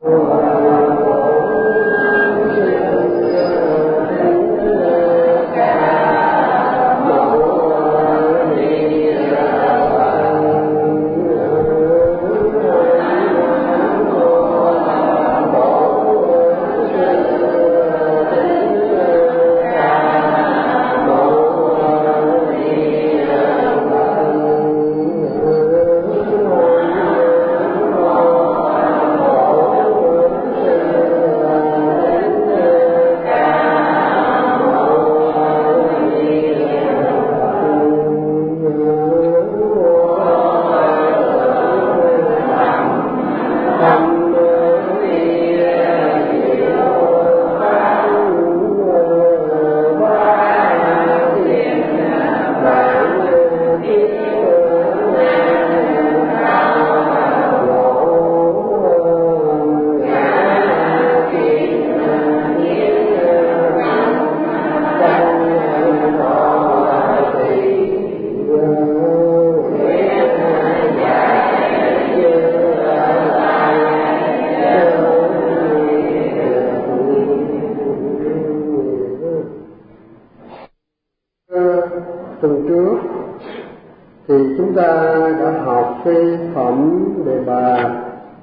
Tuần trước thì chúng ta đã học cái phẩm đề bà,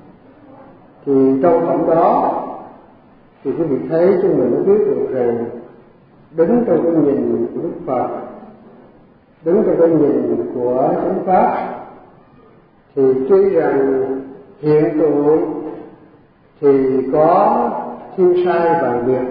thì trong phẩm đó thì quý vị thấy chúng mình đã biết được rằng đứng trong cái nhìn của Đức Phật, đứng trong cái nhìn của chánh pháp, thì tuy rằng hiện tượng thì có thiên sai và biệt,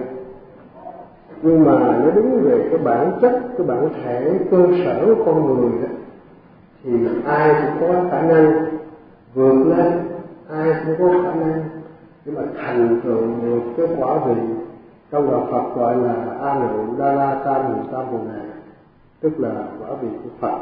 nhưng mà nó đứng về cái bản chất, cái bản thể cơ sở của con người đó, thì ai cũng có khả năng vượt lên, ai cũng có khả năng để mà thành tựu được cái quả vị trong đạo Phật gọi là A Nụ Đa La Tam Hữu Tam Bồ Đề, tức là quả vị của Phật.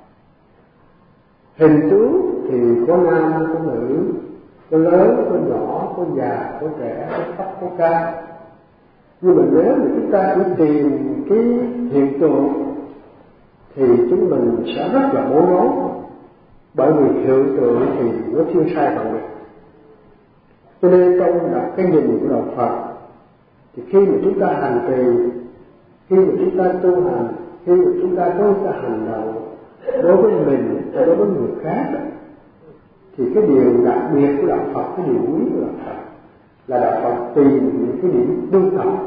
Hình tướng thì có nam, có nữ, có lớn, có nhỏ, có già, có trẻ, có thấp, có cao. Nhưng mà nếu mà chúng ta chỉ tìm cái hiện tượng thì chúng mình sẽ rất là bối rối, bởi vì hiện tượng thì nó thiên sai bằng biệt. Cho nên trong cái nhìn của đạo Phật thì khi mà chúng ta hành trì, khi mà chúng ta tu hành, khi mà chúng ta có cái hành động đối với mình và đối với người khác, thì cái điều đặc biệt của đạo Phật, cái điều quý của đạo Phật là đạo Phật tìm những cái điểm tương đồng.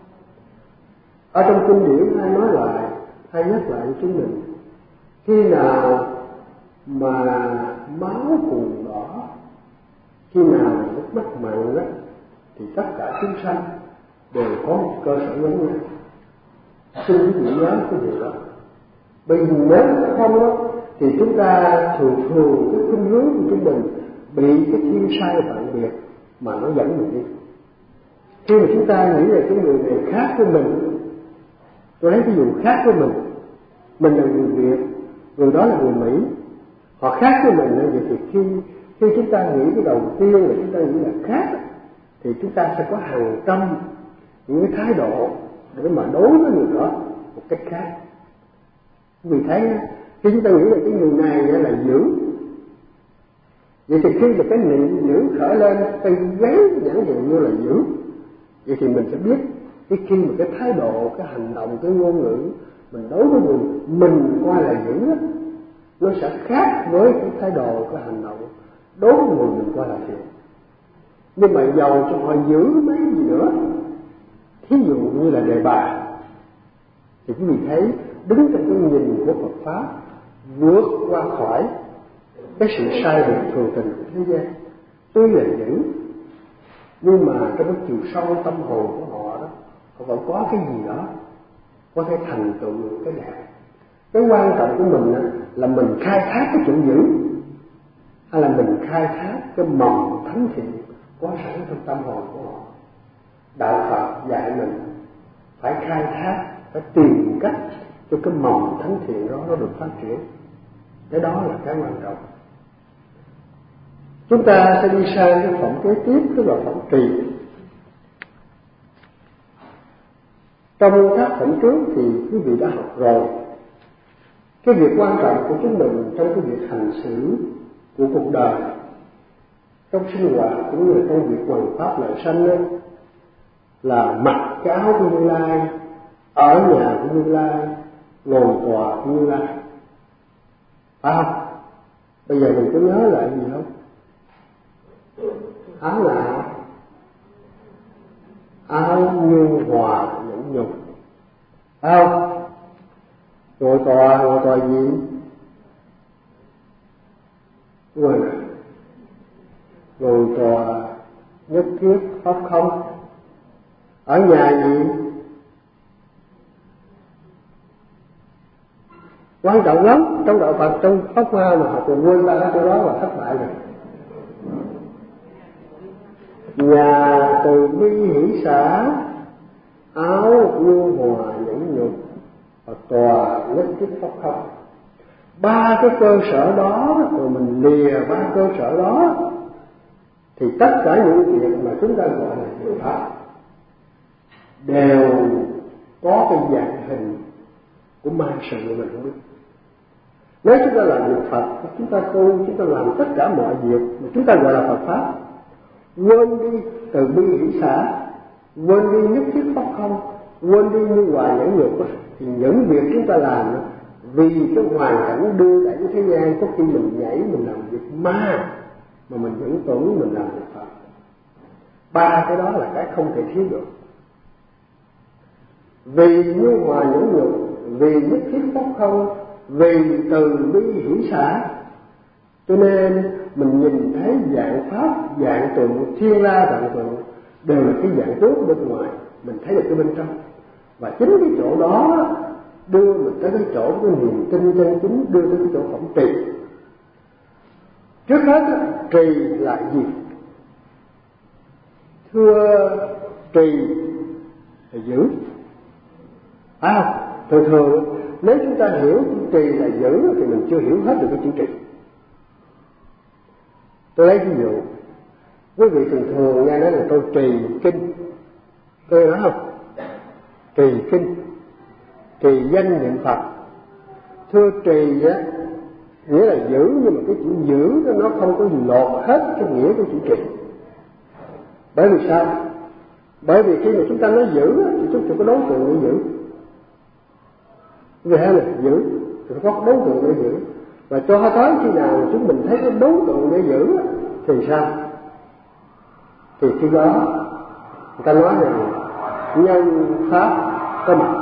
Ở trong kinh điển hay nhắc lại với chúng mình, khi nào mà máu cùng đỏ, khi nào mà nước mắt mặn đó, thì tất cả chúng sanh đều có một cơ sở giống nhau. Xin quý vị nhớ cái điều đó. Bởi vì nếu không đó, thì chúng ta thường cái khuynh hướng của chúng mình bị cái thiên sai vạn biệt mà nó dẫn mình đi. Khi mà chúng ta nghĩ là cái người này khác với mình, tôi lấy ví dụ khác với mình là người Việt, người đó là người Mỹ, họ khác với mình, vậy thì khi chúng ta nghĩ cái đầu tiên là chúng ta nghĩ là khác, thì chúng ta sẽ có hàng trăm những cái thái độ để mà đối với người đó một cách khác. Vì thế khi chúng ta nghĩ là cái người này là dữ, vậy thì khi mà cái niệm dữ khởi lên, ta gán nhãn hiệu như là dữ, vậy thì mình sẽ biết khi mà cái thái độ, cái hành động, cái ngôn ngữ mình đối với người mình coi là dữ đó, nó sẽ khác với cái thái độ, cái hành động đối với người mình coi là thiện. Nhưng mà giàu cho họ giữ mấy gì nữa, thí dụ như là đề bà, thì quý vị thấy đứng trong cái nhìn của Phật pháp vượt qua khỏi cái sự sai biệt thường tình của thế gian. Tuy là dữ, nhưng mà trong cái chiều sâu tâm hồn của họ đó, họ vẫn có cái gì đó có thể thành tựu được cái đẹp. Cái quan trọng của mình là mình khai thác cái chỗ dữ, hay là mình khai thác cái mầm thánh thiện có sẵn trong tâm hồn của họ. Đạo Phật dạy mình phải khai thác, phải tìm cách cho cái mầm thánh thiện đó nó được phát triển. Cái đó là cái quan trọng. Chúng ta sẽ đi sang cái phẩm kế tiếp, tức là phẩm trì. Trong các phẩm trước thì quý vị đã học rồi. Cái việc quan trọng của chúng mình trong cái việc hành xử của cuộc đời, trong sinh hoạt cũng như là trong việc hoằng pháp lợi sanh đó, là mặc cái áo của Như Lai, ở nhà của Như Lai, ngồi tòa của Như Lai, phải không? Bây giờ mình có nhớ lại gì không? Áo là áo nhu hòa nhẫn nhục, phải không? Ngồi tòa gì? Ngồi nè, ngồi tòa nhất thiết pháp không. Ở nhà gì? Quan trọng lắm trong đạo Phật, trong pháp hoa mà học rồi quên ba cái chỗ đó là thất bại rồi. Nhà từ bi hỷ xả, áo nhu hòa nhẫn nhục, và tòa nhất thiết pháp không. Ba cái cơ sở đó, rồi mình lìa ba cơ sở đó, thì tất cả những việc mà chúng ta gọi là diệu pháp đều có cái dạng hình của ma sự mà mình không biết. Nếu chúng ta làm việc Phật, chúng ta tu, chúng ta làm tất cả mọi việc mà chúng ta gọi là Phật pháp, quên đi từ bi hỷ xả, quên đi nhất thiết pháp không, quên đi nhu hòa nhẫn nhục, thì những việc chúng ta làm vì cái hoàn cảnh đưa đẩy thế gian, có khi mình nhảy mình làm việc ma mà mình vẫn tưởng mình làm việc Phật. Ba cái đó là cái không thể thiếu được. Vì nhu hòa nhẫn nhục, vì nhất thiết pháp không, vì từ bi hỷ xả, cho nên mình nhìn thấy dạng pháp, dạng tượng, thiên la vạn tượng đều là cái dạng tốt bên ngoài, mình thấy được cái bên trong. Và chính cái chỗ đó đưa mình tới cái chỗ cái niềm tin chân chính, đưa tới cái chỗ phẩm trì. Trước hết trì là gì? Thưa, trì là giữ, phải không? Thường nếu chúng ta hiểu chữ trì là giữ thì mình chưa hiểu hết được cái chữ trì. Tôi lấy ví dụ, quý vị thường nghe nói là tôi trì kinh, tôi nói không? Trì kinh, trì danh niệm Phật. Thưa, trì á nghĩa là giữ, nhưng mà cái chữ giữ nó không có lột hết cái nghĩa của chữ trì. Bởi vì sao? Bởi vì khi mà chúng ta nói giữ thì chúng ta có đối tượng để giữ. Vì thế là giữ thì có đối tượng để giữ, và cho tới khi nào chúng mình thấy cái đối tượng để giữ thì sao? Thì khi đó người ta nói rằng nhân pháp có mặt.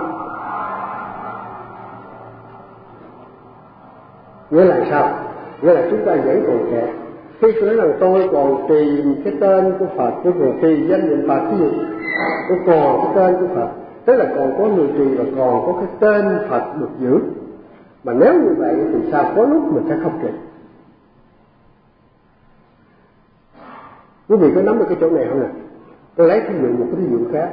Nghĩa là sao? Nghĩa là chúng ta vẫn còn kẹt. Khi tôi nói rằng tôi còn trì cái tên của Phật, tôi còn trì danh niệm Phật, ví dụ tôi còn cái tên của Phật, tức là còn có người trì và còn có cái tên Phật được giữ. Mà nếu như vậy thì sao? Có lúc mình sẽ không trì. Quý vị có nắm được cái chỗ này không nè? Tôi lấy ví dụ một cái ví dụ khác.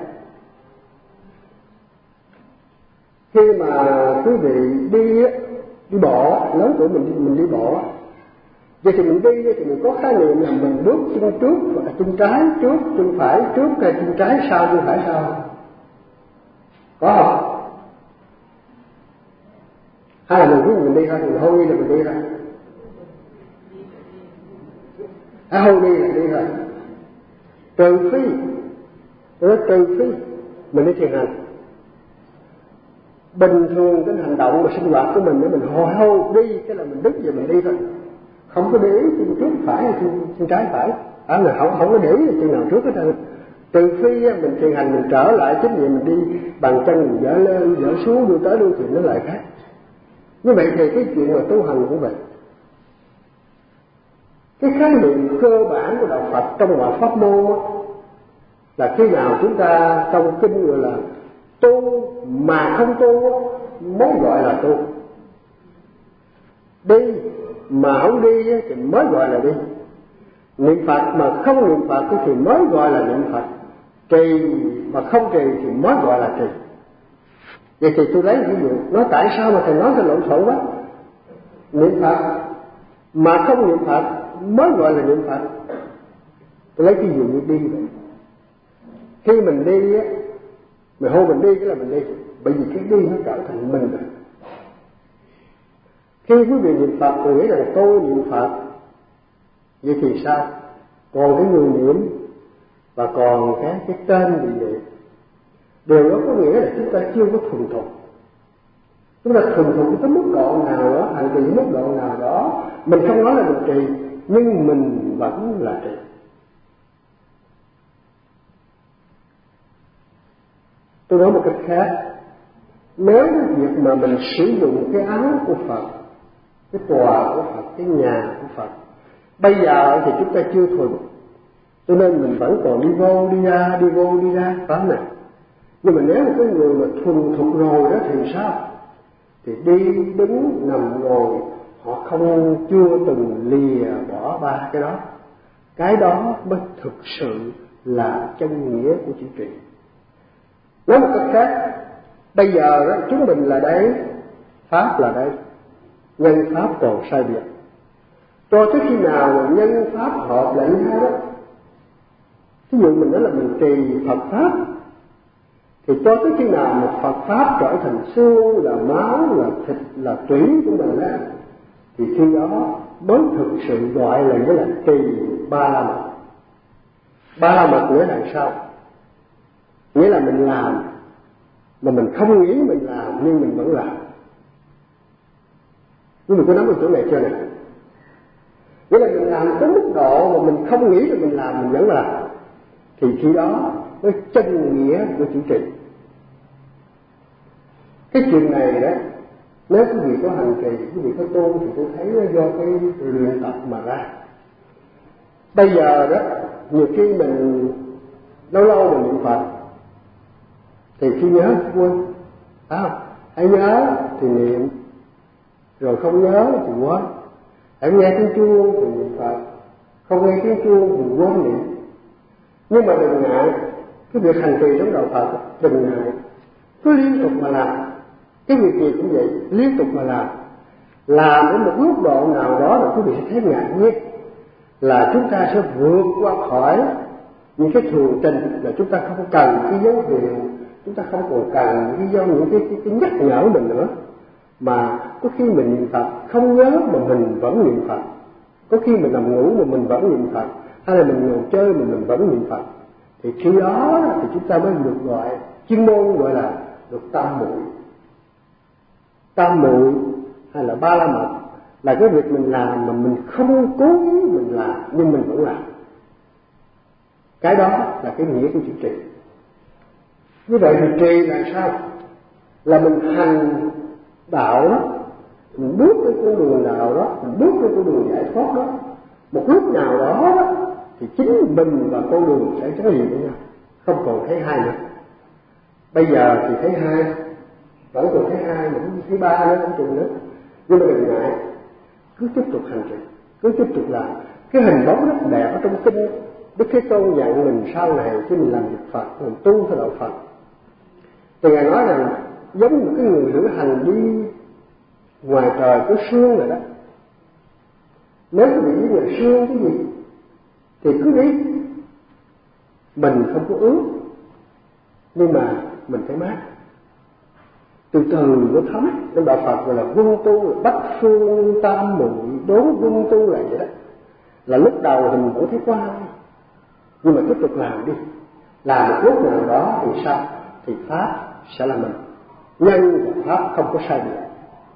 Khi mà quý vị đi bộ, lớn tuổi mình đi bộ, vậy thì mình đi thì mình có khái niệm là mình bước chân trước và chân trái trước, chân phải trước, hay chân trái sau, chân phải sau, có không? Hay là mình biết mình đi thôi, mình hôn đi là mình đi thôi, hôn đi là đi thôi. Trừ phi mình đi thiền hành, bình thường cái hành động và sinh hoạt của mình để mình hô đi, cái là mình đứng về mình đi thôi, không có để ý chân trước phải hay chân trái phải, không có để ý là chân nào trước hết trơn. Trừ phi mình thiền hành mình trở lại chính vì mình đi bằng chân, mình dở lên dở xuống, đưa tới đưa thì nó lại khác. Như vậy thì cái chuyện mà tu hành cũng vậy. Cái khái niệm cơ bản của đạo Phật trong mọi pháp môn là khi nào chúng ta trong kinh gọi là tu mà không tu mới gọi là tu, đi mà không đi thì mới gọi là đi, niệm Phật mà không niệm Phật thì mới gọi là niệm Phật, trì mà không trì thì mới gọi là trì. Vậy thì tôi lấy ví dụ, nói tại sao mà thầy nói cái lộn xộn quá? Niệm Phật mà không niệm Phật mới gọi là niệm Phật. Tôi lấy ví dụ như đi vậy. Khi mình đi á, mình hô mình đi cái là mình đi, bởi vì cái đi nó trở thành mình rồi. Khi quý vị niệm Phật có nghĩa là tôi niệm Phật, vậy thì sao? còn cái người niệm và còn cái tên bị niệm. Điều đó có nghĩa là chúng ta chưa có thuần thục. Chúng ta thuần thục tới mức độ nào đó, hành trì mức độ nào đó, mình không nói là mình trì, nhưng mình vẫn là trì. Tôi nói một cách khác, nếu cái việc mà mình sử dụng cái áo của Phật, cái tòa của Phật, cái nhà của Phật, bây giờ thì chúng ta chưa thuần, cho nên mình vẫn còn đi vô đi ra, đi vô đi ra, phải không nào? Nhưng mà nếu một cái người mà thuần thục rồi đó thì sao? Thì đi đứng nằm ngồi họ không chưa từng lìa bỏ ba cái đó. Cái đó mới thực sự là chân nghĩa của chữ trì. Nói một cách khác, bây giờ đó, chúng mình là đây, pháp là đây, nhân pháp còn sai biệt. Cho tới khi nào mà nhân pháp hợp lại nhau đó, ví dụ mình nói là mình trì Phật pháp, thì cho tới khi nào mà Phật pháp trở thành xương, là máu, là thịt, là tủy của mình đó, thì khi đó mới thực sự gọi là nghĩa là trì ba la mật. Ba la mật nghĩa là sao? Nghĩa là mình làm mà mình không nghĩ mình làm nhưng mình vẫn làm. Nhưng mình có nắm được chỗ này chưa này? Nghĩa là mình làm tới mức độ mà mình không nghĩ là mình làm, mình vẫn làm, thì khi đó mới chân nghĩa của chữ trì. Cái chuyện này đó, nếu quý vị có hành trì, quý vị có tu, thì tôi thấy nó do cái luyện tập mà ra. Bây giờ đó, nhiều khi mình lâu lâu mình niệm Phật, thì khi nhớ thì quên, phải không? Hãy nhớ thì niệm, rồi không nhớ thì quên. Hãy nghe tiếng chuông thì niệm Phật, không nghe tiếng chuông thì quên niệm. Nhưng mà đừng ngại, cái việc hành trì trong đạo Phật, đừng ngại, cứ liên tục mà làm. Cái việc gì cũng vậy, liên tục mà làm đến một lúc độ nào đó là quý vị sẽ thấy ngạc nhiên là chúng ta sẽ vượt qua khỏi những cái thường trình, là chúng ta không cần cái dấu hiệu, chúng ta không còn cần những cái nhắc nhở mình nữa, mà có khi mình niệm Phật không nhớ mà mình vẫn niệm Phật, có khi mình nằm ngủ mà mình vẫn niệm Phật, hay là mình ngồi chơi mà mình vẫn niệm Phật, thì khi đó thì chúng ta mới được gọi, chuyên môn gọi là được tam muội. Tam muội hay là ba la mật là cái việc mình làm mà mình không cố ý mình làm nhưng mình vẫn làm. Cái đó là cái nghĩa của chữ trì. Như vậy thì trì là sao? Là mình hành đạo đó, mình bước đến con đường nào đó, mình bước đến con đường giải thoát đó, một lúc nào đó thì chính mình và con đường sẽ gắn liền với nhau, không còn thấy hai nữa. Bây giờ thì thấy hai, vẫn còn thấy hai, mà thấy ba nữa, không chừng nữa. Nhưng mà đừng ngại, cứ tiếp tục hành trì, cứ tiếp tục làm. Cái hình bóng rất đẹp ở trong kinh Đức Thế Tôn dặn mình sau này khi mình làm việc Phật, mình tu theo đạo Phật, thì Ngài nói rằng giống một cái người lữ hành đi ngoài trời có sương rồi đó. Nếu bị đi ngoài sương cái gì thì cứ đi, mình không có ướt nhưng mà mình phải mát, từ từ nó thấm. Trong đạo Phật gọi là quân tu, là bách phương tam muội đốn quân tu là vậy đó. Là lúc đầu thì mình vẫn thấy qua, nhưng mà tiếp tục làm đi, làm một lúc nào đó thì sao? Thì pháp sẽ là mình, nhân và pháp không có sai biệt.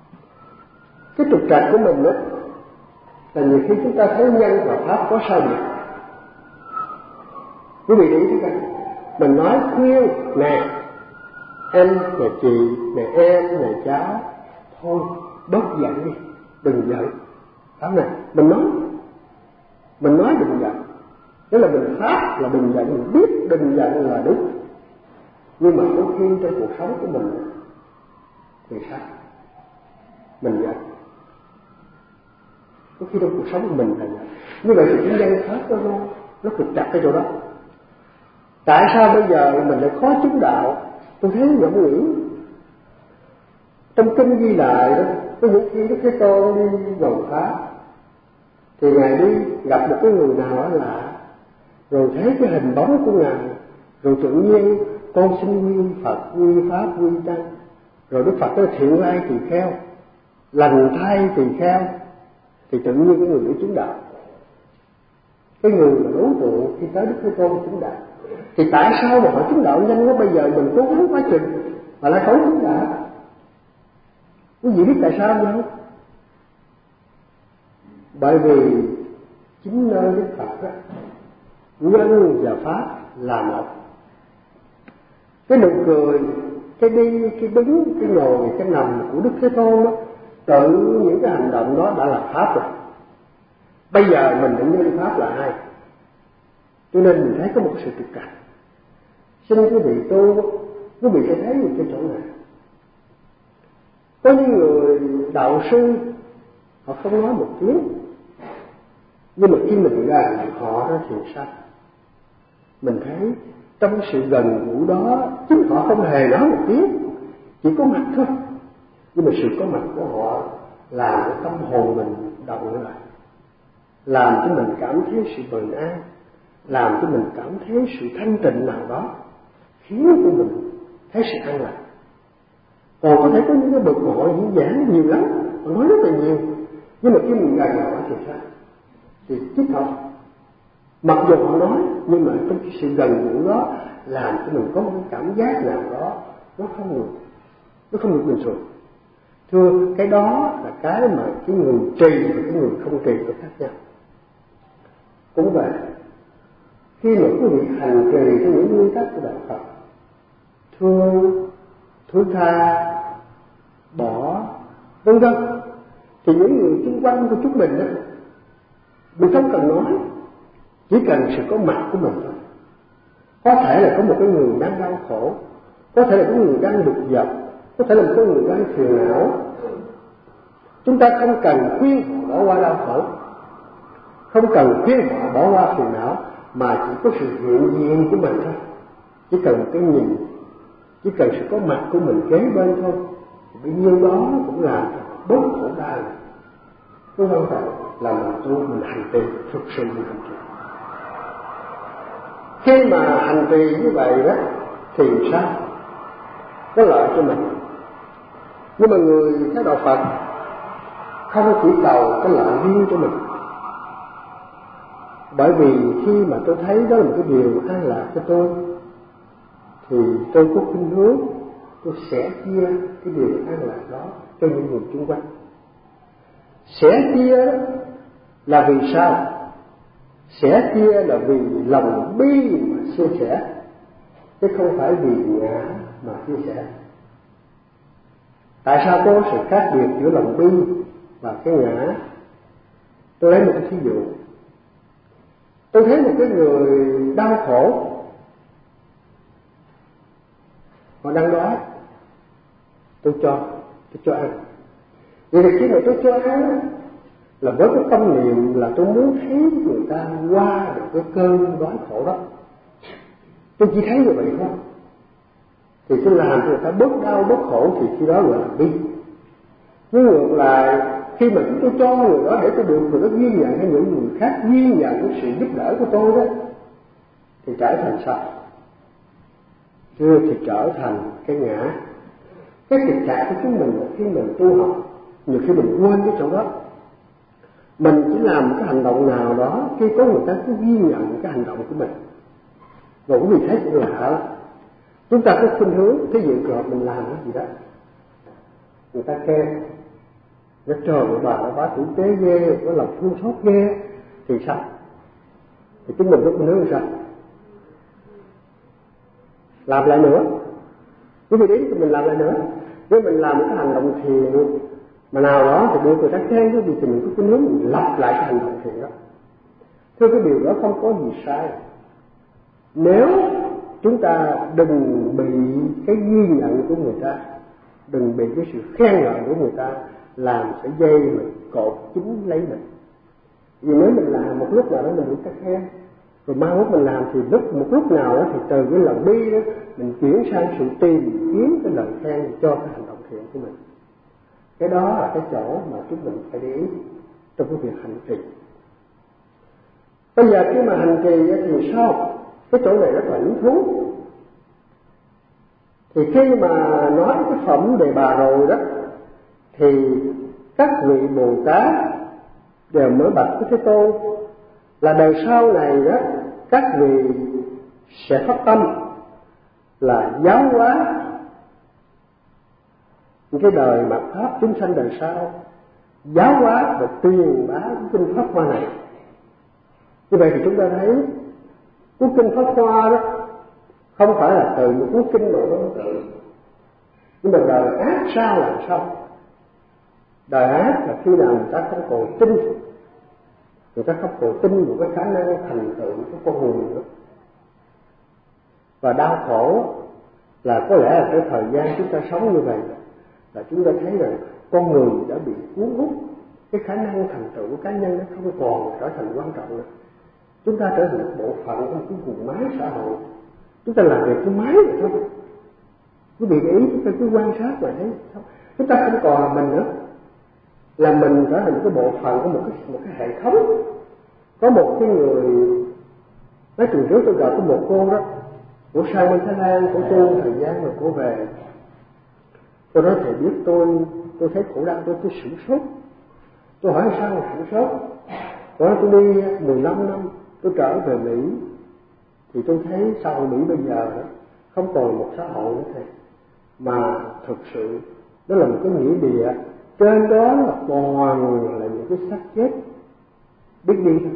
Cái trục trặc của mình đó là nhiều khi chúng ta thấy nhân và pháp có sai biệt. Quý vị để ý cái mình nói khuyên nè anh, nè chị, nè em, nè cháu, thôi bớt giận đi, đừng giận, phải này? Mình nói đừng giận, tức là mình pháp là đừng giận, mình biết đừng giận là đúng. Nhưng mà đôi khi trong cuộc sống của mình thì sao? Mình giận. Có khi trong cuộc sống của mình là giận. Như vậy thì cái nhân pháp nó trục trặc cái chỗ đó. Tại sao bây giờ mình lại khó chứng đạo? Tôi thấy ngẫm nghĩ trong kinh ghi lại đó, có những khi Đức Thế Tôn đi vào pháp thì Ngài đi gặp một cái người nào đó lạ, rồi thấy cái hình bóng của Ngài, rồi tự nhiên con xin quy Phật, quy Pháp, quy Tăng. Rồi Đức Phật nói thiện lai tỳ kheo, lành thai tỳ kheo, thì tự nhiên cái người ấy chứng đạo. cái người mà đối tượng khi tới Đức Thế Tôn chứng đạo. Thì tại sao mà họ chứng đạo nhanh quá, bây giờ mình cố gắng quá chừng mà lại không chứng đạo? Quý vị biết tại sao không? Bởi vì chính nơi Đức Phật đó, nhân và pháp là một. Cái nụ cười, cái đi, cái đứng, cái ngồi, cái nằm của Đức Thế Tôn đó, tự những cái hành động đó đã là pháp rồi. Bây giờ mình định nhân pháp là ai? Cho nên mình thấy có một sự trục trặc. Xin quý vị tu, quý vị sẽ thấy được cái chỗ này. Có những người đạo sư họ không nói một tiếng, nhưng mà khi mình gần họ đó thì sao? Mình thấy trong sự gần gũi đó, chính họ không hề nói một tiếng, chỉ có mặt thôi, nhưng mà sự có mặt của họ làm cái tâm hồn mình động lại, làm cho mình cảm thấy sự bình an, làm cho mình cảm thấy sự thanh tịnh nào đó, khiến cho mình thấy sự an lạc. Còn có thể có những cái bực bội diễn giảng nhiều lắm, họ nói rất là nhiều, nhưng mà khi mình gần họ thì sao? Thì thích họ, mặc dù họ nói, nhưng mà trong cái sự gần gũi đó làm cho mình có một cái cảm giác nào đó nó không được bình thường. Thưa, cái đó là cái mà cái người trì và cái người không trì có khác nhau. Cũng vậy, khi mà quý vị hành trì theo những nguyên tắc của đạo Phật, thương, thứ tha, bỏ, vân vân, thì những người xung quanh của chúng mình đó, mình không cần nói, chỉ cần sự có mặt của mình thôi. Có thể là có một cái người đang đau khổ, có thể là có người đang bực dọc, có thể là một người đang phiền não. Chúng ta không cần khuyên họ bỏ qua đau khổ, không cần khuyên họ bỏ qua phiền não, mà chỉ có sự hiện diện của mình thôi. Chỉ cần một cái nhìn, chỉ cần sự có mặt của mình kế bên thôi, thì bấy nhiêu đó cũng làm bớt khổ đau. Đúng không phải là mình tu, mình hành trì, thực sự mình hành trì. Khi mà hành trì như vậy đó thì sao? Có lợi cho mình. Nhưng mà người theo đạo Phật không chỉ cầu cái lợi riêng cho mình. Bởi vì khi mà tôi thấy đó là một cái điều an lạc cho tôi, thì tôi có khuynh hướng tôi sẽ chia cái điều an lạc đó cho những người xung quanh. Sẽ chia là vì sao? Sẽ chia là vì lòng bi mà chia sẻ, chứ không phải vì ngã mà chia sẻ. Tại sao có sự khác biệt giữa lòng bi và cái ngã? Tôi lấy một cái thí dụ. Tôi thấy một cái người đau khổ, họ đang đói, tôi cho ăn. Vậy thì khi mà tôi cho ăn là với cái tâm niệm là tôi muốn thấy người ta qua được cái cơn đói khổ đó. Tôi chỉ thấy như vậy thôi, thì tôi làm cho người ta bớt đau bớt khổ, thì khi đó gọi là bi. Nhưng ngược lại, khi mà chúng tôi cho người đó để tôi được người đó ghi nhận, hay những người khác ghi nhận cái sự giúp đỡ của tôi đó, thì trở thành sao? Thì trở thành cái ngã. Cái thực trạng của chúng mình là khi mình tu học, nhiều khi mình quên cái chỗ đó. Mình chỉ làm một cái hành động nào đó, khi có người ta cứ ghi nhận cái hành động của mình, và cũng vì thế cũng lạ lắm. Chúng ta có khuynh hướng, thí dụ trường hợp mình làm cái gì đó, người ta khen, nó trời bà tử tế ghê, có lòng thương xót ghê, thì sao? Thì chúng mình có khuynh hướng sao? Làm lại nữa. Quý vị đến thì mình làm lại nữa. Nếu mình làm một cái hành động thiện mà nào đó thì đưa người ta khen cái gì, thì mình có khuynh hướng mình lặp lại cái hành động thiện đó. Thưa, cái điều đó không có gì sai. Nếu chúng ta đừng bị cái ghi nhận của người ta, đừng bị cái sự khen ngợi của người ta làm sợi dây mà cột chính lấy mình. Vì nếu mình làm một lúc nào đó mình được khen, rồi mai mốt mình làm thì một lúc nào đó thì từ cái lòng bi đó mình chuyển sang sự tìm kiếm cái lời khen cho cái hành động thiện của mình. Cái đó là cái chỗ mà chúng mình phải để ý trong cái việc hành trì. Bây giờ khi mà hành trì thì sao? Cái chỗ này rất là hứng thú. Thì khi mà nói cái phẩm Đề Bà rồi đó, thì các vị Bồ Tát đều mới bạch với Thế Tôn là đời sau này đó các vị sẽ phát tâm là giáo hóa những cái đời mạt Pháp chúng sanh đời sau, giáo hóa và truyền bá kinh Pháp Hoa này. Như vậy thì chúng ta thấy cuốn kinh Pháp Hoa đó không phải là từ một cuốn kinh mà nó tự, nhưng mà đời ác sao làm sao? Đời ác là khi nào người ta không còn tin, người ta không còn tin một cái khả năng thành tựu của con người nữa. Và đau khổ là có lẽ là cái thời gian chúng ta sống như vậy là chúng ta thấy rằng con người đã bị cuốn hút, cái khả năng thành tựu của cá nhân nó không còn trở thành quan trọng nữa. Chúng ta trở thành một bộ phận của một cái guồng máy xã hội, chúng ta làm việc cái máy vậy thôi. Quý vị để ý, chúng ta cứ quan sát và thấy chúng ta không còn là mình nữa, là mình trở thành một cái bộ phận của một cái hệ thống. Có một cái người mấy tuần trước tôi gặp có một cô đó của sang bên Thái Lan, của tu thời gian rồi cô về, cô nói thầy biết tôi thấy khổ đau, tôi sửng sốt. Tôi hỏi sao mà sửng sốt? Cô nói tôi đi 15 năm tôi trở về Mỹ thì tôi thấy xã hội Mỹ bây giờ đó không còn một xã hội nữa thầy, mà thực sự đó là một cái nghĩa địa, trên đó là toàn là những cái xác chết biết đi thôi.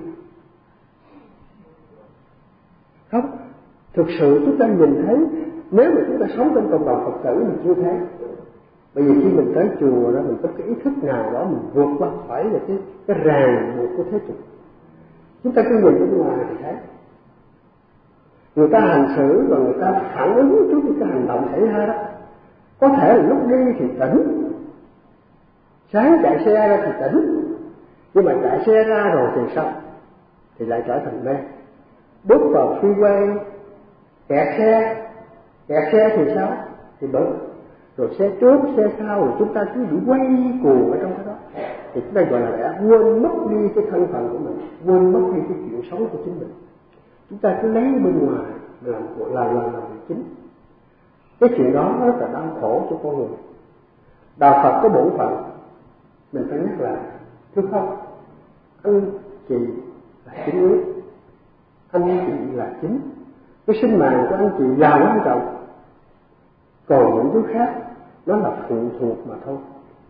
Không, thực sự chúng ta nhìn thấy, nếu mà chúng ta sống trong cộng đồng Phật tử mình chưa thấy. Bởi vì khi mình tới chùa đó, mình có cái ý thức nào đó mình vượt qua khỏi là cái ràng buộc của thế tục. Chúng ta cứ nhìn bên ngoài thì thấy người ta hành xử và người ta phản ứng trước những cái hành động xảy ra đó. Có thể là lúc đi thì tỉnh, sáng chạy xe ra thì tỉnh, nhưng mà chạy xe ra rồi thì sao? Thì lại trở thành mê. Bước vào freeway kẹt xe thì sao? Thì bực. Rồi xe trước, xe sau, rồi chúng ta cứ bị quay cuồng ở trong cái đó. Thì chúng ta gọi là đã quên mất đi cái thân phận của mình, quên mất đi cái chuyện sống của chính mình. Chúng ta cứ lấy bên ngoài làm việc chính. Cái chuyện đó rất là đau khổ cho con người. Đạo Phật có bổn phận, mình phải nhắc lại, thưa không, anh chị là chính yếu, anh chị là chính, cái sinh mạng của anh chị là quan trọng, còn những thứ khác nó là phụ thuộc mà thôi.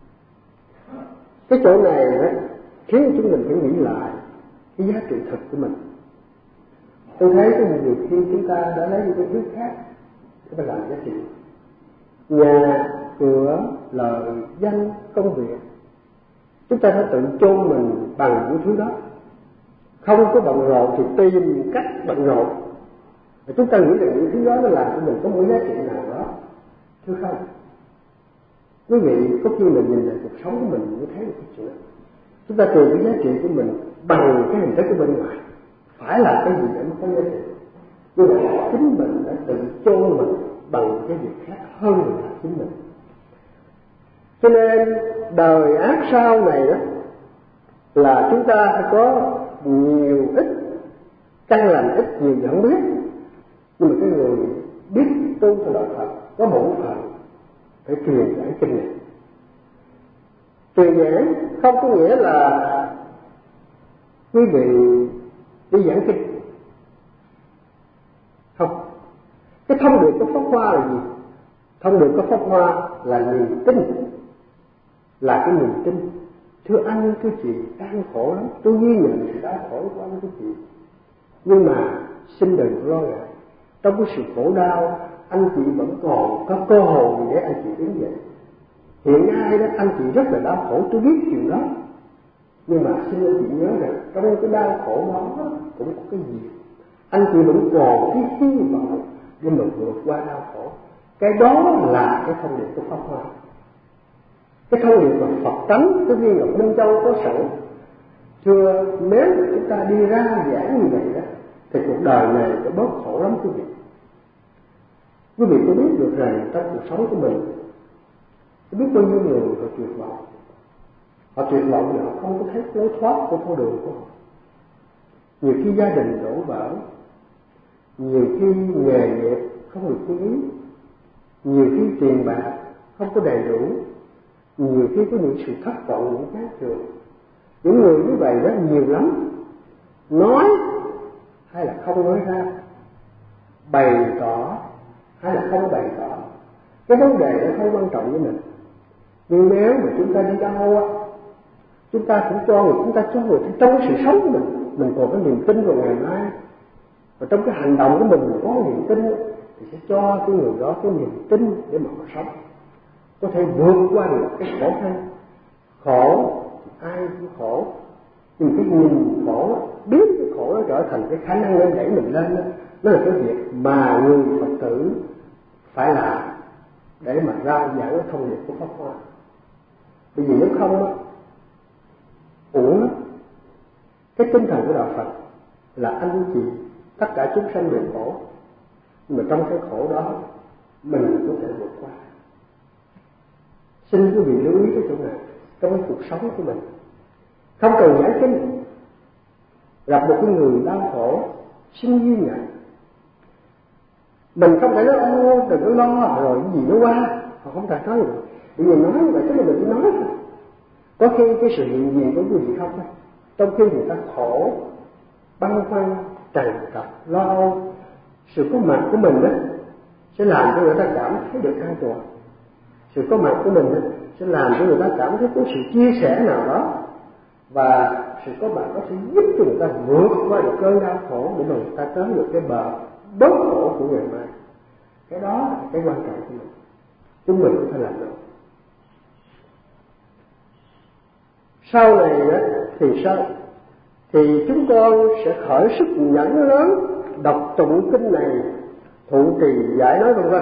Cái chỗ này đó khiến chúng mình phải nghĩ lại cái giá trị thực của mình. Tôi thấy có nhiều khi chúng ta đã lấy những cái thứ khác để mà làm giá trị. Nhà, cửa, lời, danh, công việc, chúng ta đã tự chôn mình bằng những thứ đó. Không có bận rộn thì tìm cách bận rộn. Và chúng ta nghĩ rằng những thứ đó nó làm cho mình có một giá trị nào đó. Thưa không? Quý vị có khi mình nhìn lại cuộc sống của mình mới thấy được cái chuyện đó. Chúng ta tìm cái giá trị của mình bằng cái hình thức của bên ngoài, phải là cái gì để mới có giá trị. Nhưng mà chính mình đã tự chôn mình bằng cái việc khác hơn là chính mình. Cho nên đời ác sau này đó là chúng ta phải có nhiều ít, căn lành ít nhiều vẫn biết. Nhưng mà cái người biết tu theo đạo Phật có bổn phận phải truyền giảng kinh này. Truyền giảng không có nghĩa là quý vị đi giảng kinh. Không. Cái thông điệp của Pháp Hoa là gì? Thông điệp của Pháp Hoa là niềm tin, là cái niềm tin. Thưa anh, thưa chị, đang khổ lắm, tôi ghi nhận sự đau khổ của anh, thưa chị. Nhưng mà xin đừng lo ngại, trong cái sự khổ đau, anh chị vẫn còn có cơ hội để anh chị đứng dậy. Hiện nay đó anh chị rất là đau khổ, tôi biết chuyện đó. Nhưng mà xin anh chị nhớ rằng trong cái đau khổ đó cũng có cái gì. Anh chị vẫn còn cái hy vọng để mà vượt qua đau khổ. Cái đó là cái thông điệp của Pháp Hoa. Cái thông điệp mà Phật tánh, cái viên ngọc Minh Châu có sẵn. Thưa, nếu mà chúng ta đi ra giảng như vậy đó, thì cuộc đời này sẽ bớt khổ lắm quý vị. Quý vị có biết được rằng trong cuộc sống của mình, có biết bao nhiêu người họ tuyệt vọng. Họ tuyệt vọng vì họ không có thấy lối thoát của con đường của họ. Nhiều khi gia đình đổ vỡ, nhiều khi nghề nghiệp không được như ý, nhiều khi tiền bạc không có đầy đủ, nhiều khi có những sự thất vọng, những chán chường. Những người như vậy rất nhiều lắm. nói hay là không nói ra, bày tỏ hay là không bày tỏ, cái vấn đề đó không quan trọng với mình. Nhưng nếu mà chúng ta đi đâu á, chúng ta cũng cho người ta trong sự sống của mình còn có niềm tin vào ngày mai, và trong cái hành động của mình có niềm tin thì sẽ cho cái người đó cái niềm tin để mà họ sống, có thể vượt qua được cái khổ khăn. Khổ ai cũng khổ, nhưng cái nhìn khổ, biến cái khổ nó trở thành cái khả năng lên đẩy mình lên đó, nó là cái việc mà người Phật tử phải làm để mà rao giảng cái thông điệp của Pháp Hoa. Bởi vì nếu không á, uổng lắm. Cái tinh thần của đạo Phật là anh chị tất cả chúng sanh đều khổ, nhưng mà trong cái khổ đó mình có thể vượt qua. Xin quý vị lưu ý cái chỗ này trong cái cuộc sống của mình. Không cần giảng kinh, gặp một cái người đau khổ, xin ghi nhận. Mình không thể nói đừng có lo rồi cái gì nó qua, họ không thể nói được. Bởi vì nói như vậy tức là mình chỉ nói thôi. Có khi cái sự hiện diện của quý vị không thôi, trong khi người ta khổ, băn khoăn, trằn trọc, lo âu, sự có mặt của mình đó sẽ làm cho người ta cảm thấy được an toàn. Sự có mặt của mình đó sẽ làm cho người ta cảm thấy có sự chia sẻ nào đó, và sự có mặt đó sẽ giúp cho người ta vượt qua được cơn đau khổ để mà người ta tới được cái bờ bớt khổ của ngày mai. Cái đó là cái quan trọng của mình, chúng mình có thể làm được. Sau này đó, thì sao? Thì chúng con sẽ khởi sức nhẫn lớn, đọc tụng kinh này, thụ trì giải nói vân vân.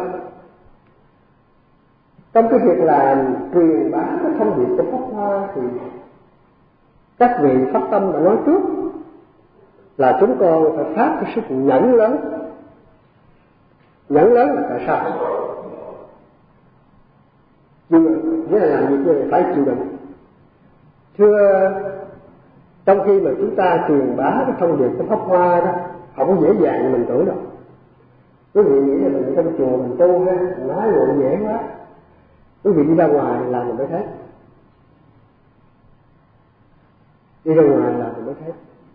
Trong cái việc là truyền bá cái thông điệp của Pháp Hoa thì các vị phát tâm đã nói trước là chúng con phải phát cái sức nhẫn lớn. Nhẫn lớn là tại sao? Nghĩa là làm việc này phải chịu đựng. Thưa, trong khi mà chúng ta truyền bá cái thông điệp của Pháp Hoa đó, không có dễ dàng như mình tưởng đâu. Quý vị nghĩ là mình trong chùa mình tu ha, mình nói rồi dễ quá. Quý vị đi ra ngoài làm mình mới thấy. Đi ra ngoài làm mình mới thấy.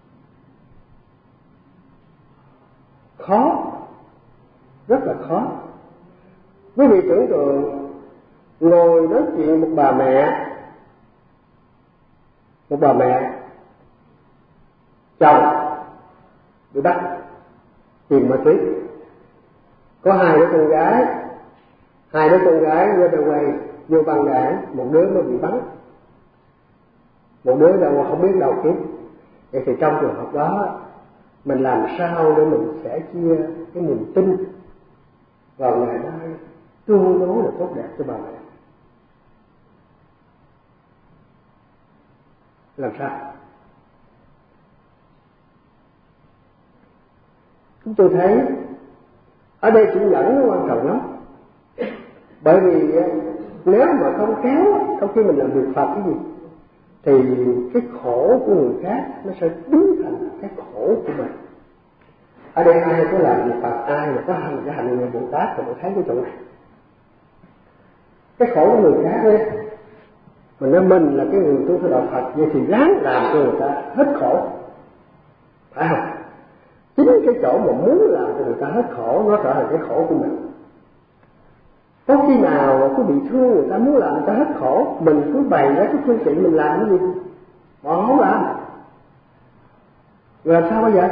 Khó, rất là khó. Quý vị tưởng tượng ngồi nói chuyện một bà mẹ chồng bị bắt tìm ma túy, có hai đứa con gái vô đầu quay vô băng đảng, một đứa nó bị bắn, một đứa đâu không biết đâu kiếm. Vậy thì trong trường hợp đó mình làm sao để mình sẽ chia cái niềm tin vào ngày mai tương đối là tốt đẹp cho bà mẹ? Làm sao? Chúng tôi thấy ở đây chữ nhẫn nó quan trọng lắm. Bởi vì nếu mà không khéo, trong khi mình làm việc Phật cái gì, thì cái khổ của người khác nó sẽ biến thành cái khổ của mình. Ở đây ai có làm việc Phật, ai mà có hành cái hành nguyện Bồ Tát thì mới thấy cái chỗ này. Cái khổ của người khác ấy, mình nói mình là cái người tu theo đạo Phật, vậy thì ráng làm cho người ta hết khổ, phải không? Chính cái chỗ mà muốn làm cho người ta hết khổ nó trở thành cái khổ của mình. Có khi nào cứ bị thương người ta, muốn làm người ta hết khổ, mình cứ bày ra cái phương tiện mình làm cái gì? Họ không làm. Rồi làm sao bây giờ?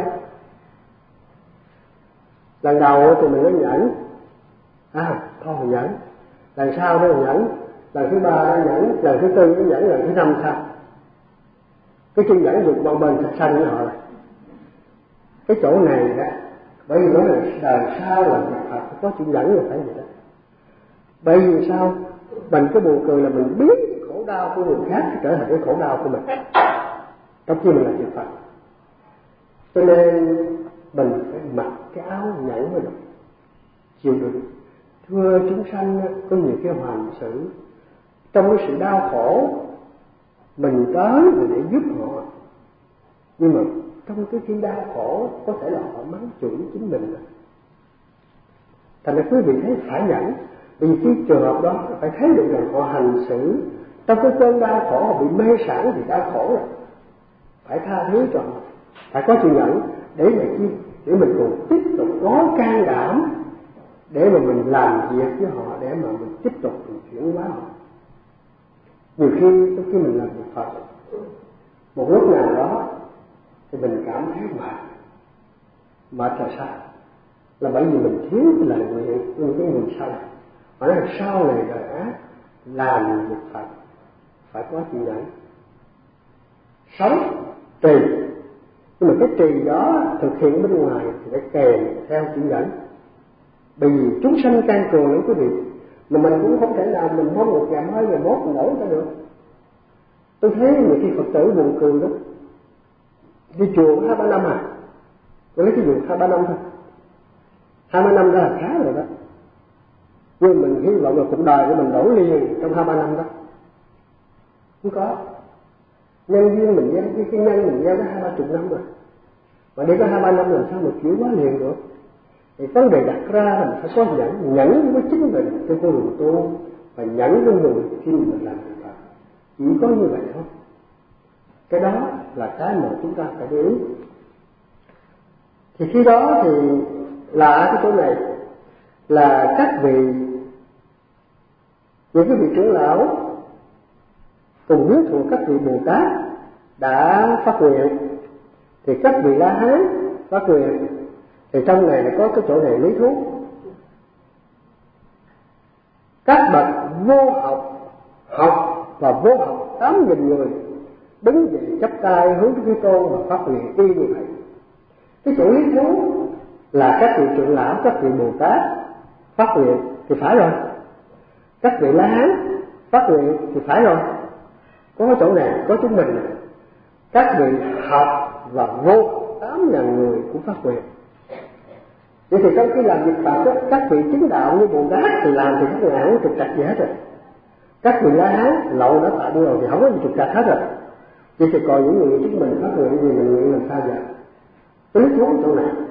Lần đầu thì mình nói nhẫn, thôi mình nhẫn. Lần sau đó mình nhẫn, lần thứ ba nó nhẫn, lần thứ tư nó nhẫn, lần thứ năm sao? Cái chân nhẫn dục bao bên sạch xanh với họ rồi. Cái chỗ này đó, bởi vì nói là đời sau là việc Phật có chữ nhẫn là phải vậy đó. Bởi vì sao? Mình cái buồn cười là mình biến cái khổ đau của người khác trở thành cái khổ đau của mình, trong khi mình là việc Phật. Cho nên mình phải mặc cái áo nhẫn mới được, chịu đựng. Thưa chúng sanh, có nhiều cái hoàn sự trong cái sự đau khổ mình tới để giúp họ, nhưng mà trong cái khi đau khổ có thể là họ mắng chửi chính mình. Thành ra quý vị thấy phải nhẫn, vì cái trường hợp đó phải thấy được rằng họ hành xử trong cái cơn đau khổ, họ bị mê sản vì đau khổ rồi, phải tha thứ cho họ. phải có chịu nhẫn để mà chi, để mình còn tiếp tục có can đảm để mà mình làm việc với họ, để mà mình tiếp tục mình chuyển hóa họ. Nhiều khi mình làm việc Phật, một lúc nào đó thì mình cảm thấy mệt là sao? Là bởi vì mình thiếu cái lời nguyện của cái người sau. Mà nói sau này đời ác làm việc Phật phải có chịu nhẫn, sống trì, nhưng mà cái trì đó thực hiện bên ngoài thì phải kèm theo chịu nhẫn. Bởi vì chúng sanh can cường lắm quý vị, mà mình cũng không thể nào mình mong một ngày mai ngày mốt mình đổi ra được. Tôi thấy nhiều khi Phật tử buồn cười lắm, đi chùa 2-3 năm tôi lấy cái dụ 2-3 năm thôi, 2-3 năm đó là khá rồi đó. Nhưng mình hy vọng là cuộc đời của mình đổi liền trong 2-3 năm đó, không có. Nhân duyên mình gieo, cái nhân mình gieo có 20-30 năm rồi, mà đi có 2-3 năm làm sao mà chuyển hóa liền được. Thì vấn đề đặt ra là mình phải có nhẫn với chính mình trong con đường tu, và nhẫn với người khi mình làm việc Phật. Chỉ có như vậy thôi. Cái đó là cái mà chúng ta phải để ý. Thì khi đó thì là cái chỗ này là các vị, những cái vị trưởng lão cùng biết thuộc các vị Bồ Tát đã phát nguyện, thì các vị La Hán phát nguyện. Thì trong này là có cái chỗ này lý thú. Các bậc vô học, học và vô học 8.000 người đứng dậy chắp tay hướng tới Thế Tôn và phát nguyện y như vậy. Cái chỗ lý thú là các vị trưởng lão, các vị Bồ Tát phát nguyện thì phải rồi. Các vị La Hán phát nguyện thì phải rồi. Có cái chỗ này, có chúng mình này. Các vị học và vô 8.000 người cũng phát nguyện. Vậy thì trong khi làm việc Phật, các vị chứng đạo như Bồ Tát thì làm thì các ngài không trục trặc gì hết rồi. Các vị La Hán lậu đã tại đi rồi thì không có gì trục trặc hết rồi. Vậy thì còn những người chúng mình phát nguyện gì mình nguyện làm sao vậy? Cái lý thú chỗ này.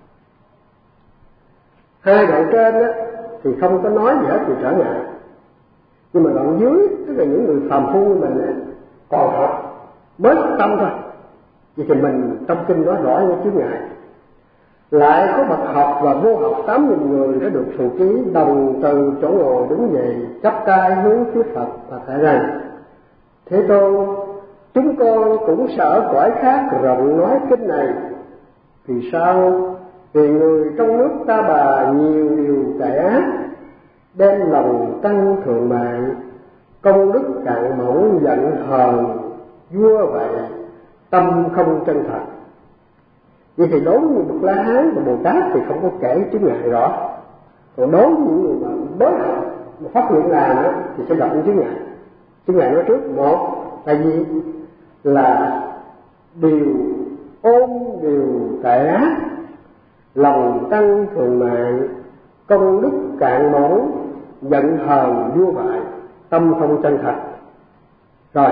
Hai đoạn trên á thì không có nói gì hết về trở ngại, nhưng mà đoạn dưới tức là những người phàm phu như mình á, còn học mới học tâm thôi. Vậy thì mình trong kinh nói rõ những chướng ngại. Lại có bậc học và vô học 8.000 người đã được phụ ký đồng từ chỗ ngồi đứng dậy chắp tay hướng trước Phật và thệ rằng: Thế Tôn, chúng con cũng sợ cõi khác rộng nói kinh này. Vì sao? Vì người trong nước Ta Bà nhiều điều tệ ác, đem lòng tăng thượng mạng, công đức cạn mỏng, giận hờn vua vậy, tâm không chân thật. Vậy thì đối với những bậc La Hán và Bồ Tát thì không có kể chứng ngại rõ. Còn đối với những người mà mới học mà phát nguyện làm đó, thì sẽ gặp những chứng ngại. Chứng ngại nói trước: một là gì? Là điều ôm điều tệ ác, lòng tăng thường mạng, công đức cạn mỏng, giận hờn vua vãi, tâm không chân thật. Rồi,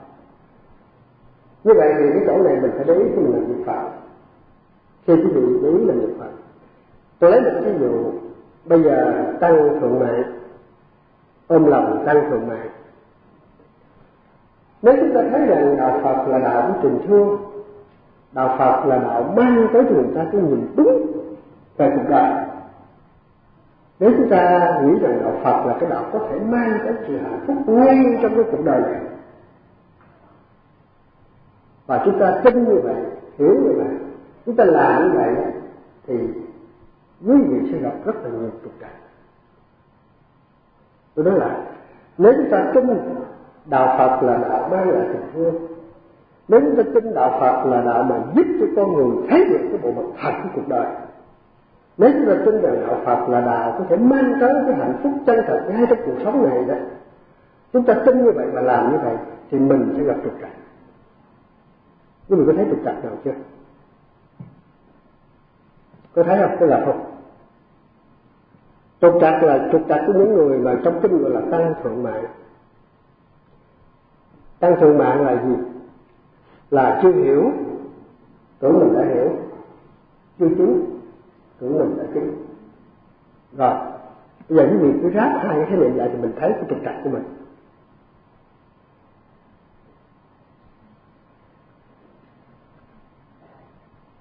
như vậy thì cái chỗ này mình phải để ý khi mình làm việc Phật. Khi quý vị để ý làm việc Phật, tôi lấy một ví dụ. Bây giờ tăng thượng mạng, ôm lòng tăng thượng mạng. Nếu chúng ta thấy rằng đạo Phật là đạo của tình thương, đạo Phật là đạo mang tới cho người ta cái nhìn đúng về cuộc đời, nếu chúng ta nghĩ rằng đạo Phật là cái đạo có thể mang tới sự hạnh phúc ngay trong cái cuộc đời này, và chúng ta tin như vậy, hiểu như vậy, chúng ta làm như vậy, thì quý vị sẽ gặp rất là nhiều trục trặc. Tôi nói là nếu chúng ta tin đạo Phật là đạo mang lại tình thương, nếu chúng ta tin đạo Phật là đạo mà giúp cho con người thấy được cái bộ mặt thật của cuộc đời, nếu chúng ta tin rằng đạo Phật là đạo có thể mang tới cái hạnh phúc chân thật ngay trong cuộc sống này đó, chúng ta tin như vậy và làm như vậy thì mình sẽ gặp trục trặc. Nhưng mình có thấy trục trặc nào chưa? Có thấy không? Có gặp không? Trục trặc là trục trặc của những người mà trong kinh gọi là tăng thượng mạng. Tăng thượng mạng là gì? Là chưa hiểu, tưởng mình đã hiểu, chưa chứng, tưởng mình đã chứng. Rồi, bây giờ quý vị cứ ráp hai cái khái niệm lại thì mình thấy cái trục trặc của mình.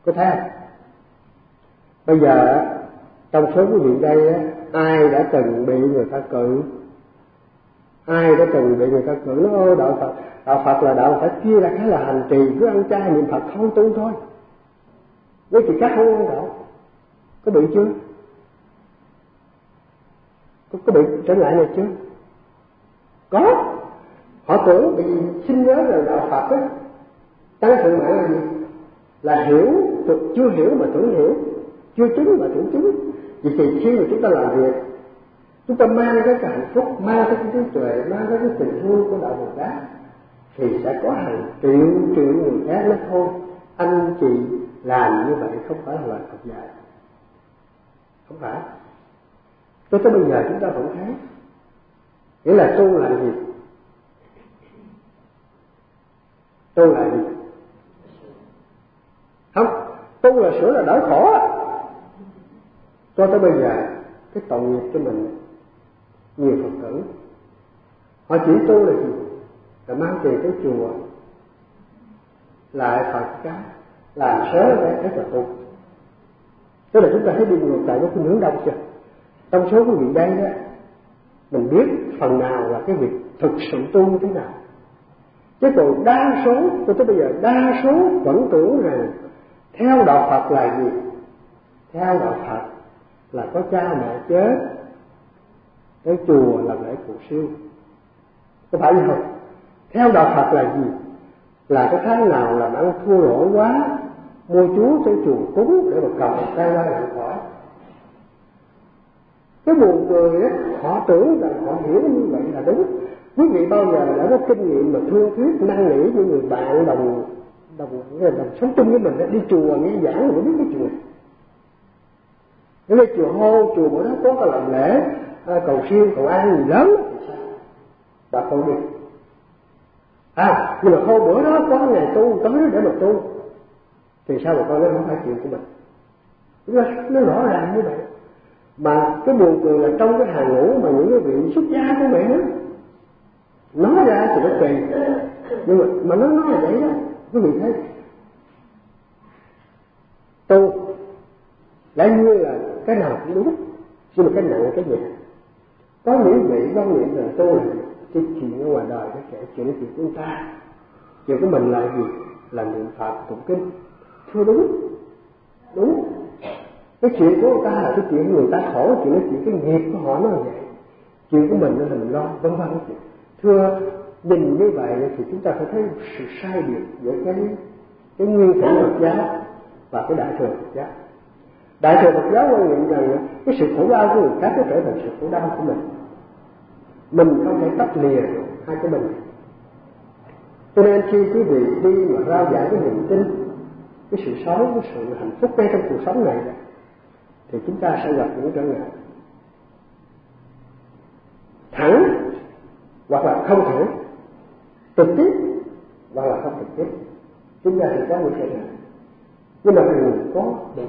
Có thấy không? Bây giờ trong số quý vị đây ai đã từng bị người ta cự? Ai đã từng bị người ta cự nó ơi đạo Phật là đạo phải chia ra cái là hành trì, cứ ăn chay niệm Phật không tu thôi, với chị các không ăn đạo. Có bị chưa? Có bị trở ngại này chưa? Có. Họ tưởng vì xin nhớ là đạo Phật á, tăng thượng mạng là gì? Là hiểu, chưa hiểu mà tưởng hiểu, chưa chứng mà tưởng chứng. Vì thì khi mà chúng ta làm việc, chúng ta mang cái hạnh phúc, mang cái trí tuệ, mang cái tình thương của đạo Phật giáo, thì sẽ có hàng triệu người khác nói thôi, anh chị làm như vậy không phải là lời Phật dạy. Không phải. Cho tới bây giờ chúng ta vẫn thấy, nghĩa là tu là gì? Tu là gì? Không, tu là sửa là đỡ khổ. Cho tới bây giờ cái tội nghiệp cho mình, nhiều Phật tử họ chỉ tu là gì? Là mang tiền tới chùa, lại Phật cái, làm sớ để là tu. Tức là chúng ta thấy đi ngược lại với khuynh hướng đông chưa? Trong số quý vị đây đó, mình biết phần nào là cái việc thực sự tu như thế nào. Chứ còn đa số, cho tới bây giờ đa số vẫn tưởng rằng theo đạo Phật là gì? Theo đạo Phật là có cha mẹ chết, tới chùa làm lễ cầu siêu. Có phải không? Theo đạo Phật là gì? Là cái tháng nào làm ăn thua lỗ quá, mua chúa tới chùa cúng để mà cầu tai qua nạn khỏi. Cái buồn cười á, họ tưởng rằng họ hiểu như vậy là đúng. Quý vị bao giờ đã có kinh nghiệm mà thương thuyết năn nỉ những người bạn đồng sống chung với mình đi chùa nghe giảng rồi biết cái chùa. Nếu chùa hô, chùa bữa đó có cái làm lễ cầu siêu cầu an gì lớn thì sao? Bà con đi. Nhưng mà hô bữa đó có ngày tu tới để mà tu thì sao bà con nói không phải chuyện của mình. Nó rõ ràng như vậy. Mà cái buồn cười là trong cái hàng ngũ mà những cái vị xuất gia của mẹ nói ra thì nó kỳ, nhưng mà nó nói là vậy đó. Quý vị thấy tu lại như là cái nào cũng đúng, nhưng mà cái nặng cái nhẹ. Có những vị quan niệm rằng tu là cái chuyện ở ngoài đời nó kể chuyện của chúng ta, chuyện của mình là gì? Là niệm Phật tụng kinh. Thưa đúng. Cái chuyện của người ta là cái chuyện người ta khổ, chuyện đó chuyện cái nghiệp của họ nó là vậy. Chuyện của mình là mình lo, vân vân. Thưa, nhìn như vậy thì chúng ta phải thấy sự sai biệt giữa cái nguyên thủy Phật giáo và cái đại thừa Phật giáo. Đại thừa Phật giáo quan niệm rằng cái sự khổ đau của người khác nó trở thành sự khổ đau của mình. Mình không thể tách lìa được hai cái mình. Cho nên khi quý vị đi mà rao giảng cái niềm tin, cái sự sống, cái sự hạnh phúc ngay trong cuộc sống này, thì chúng ta sẽ gặp những trở ngại thẳng hoặc là không thẳng, trực tiếp hoặc là không trực tiếp. Chúng ta sẽ có những trở ngại, nhưng mà đừng có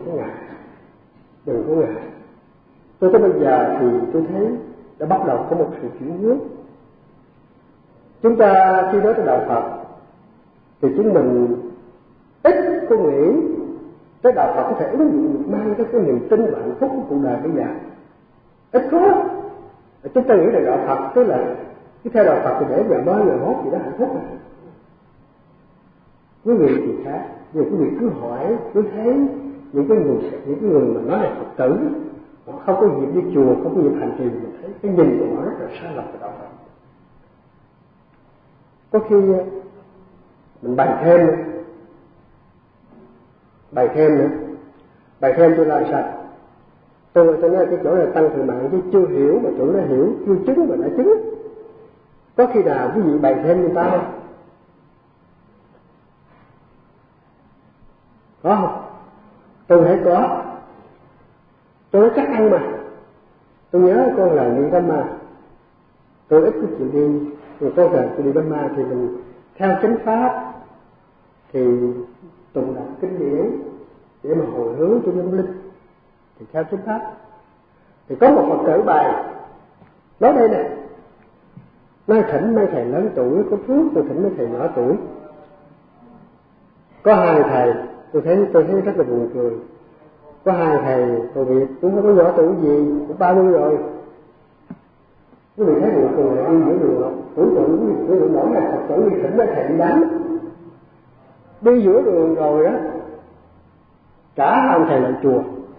ngại. Cho tới bây giờ thì tôi thấy đã bắt đầu có một sự chuyển hướng. Chúng ta khi nói tới đạo Phật thì chúng mình ít có nghĩ tới đạo Phật có thể ứng dụng được, mang tới cái niềm tin và hạnh phúc của cuộc đời bây giờ. Ít có. Chúng ta nghĩ là đạo Phật tức là cái theo đạo Phật thì để giờ mới giờ hốt gì đó hạnh phúc này. Quý vị thì khác, nhưng quý vị cứ hỏi, cứ thấy những cái người mà nói là Phật tử, họ không có dịp đi chùa, không có dịp hành trì, mình thấy cái nhìn của họ rất là sai lầm về đạo Phật. Có khi mình bày thêm tôi là sao? Tôi nói cái chỗ này tăng thượng mạng chứ chưa hiểu mà chỗ nó hiểu, chưa chứng mà đã chứng. Có khi nào quý vị bày thêm người ta không? Có không? Tôi thấy có. Tôi nói chắc ăn mà. Tôi nhớ con là đi Dhamma, tôi ít có chịu đi, rồi con là tôi đi Dhamma thì mình theo chánh pháp thì tụng đọc kinh điển để mà hồi hướng cho nhân linh, thì theo chánh pháp thì có một Phật tử bài nói đây nè, nói thỉnh mấy thầy lớn tuổi có phước, tôi thỉnh mấy thầy nhỏ tuổi. Có hai thầy tôi thấy rất là buồn cười. Có hai thầy Phật Việt cũng không có nhỏ tuổi gì, cũng 30 rồi. Quý vị thấy buồn cười là đi giữa đường không? Tưởng tượng mỗi ngày Phật tử đi thỉnh mấy thầy đi đánh. Đi giữa đường rồi đó, cả ông thầy lại chùa.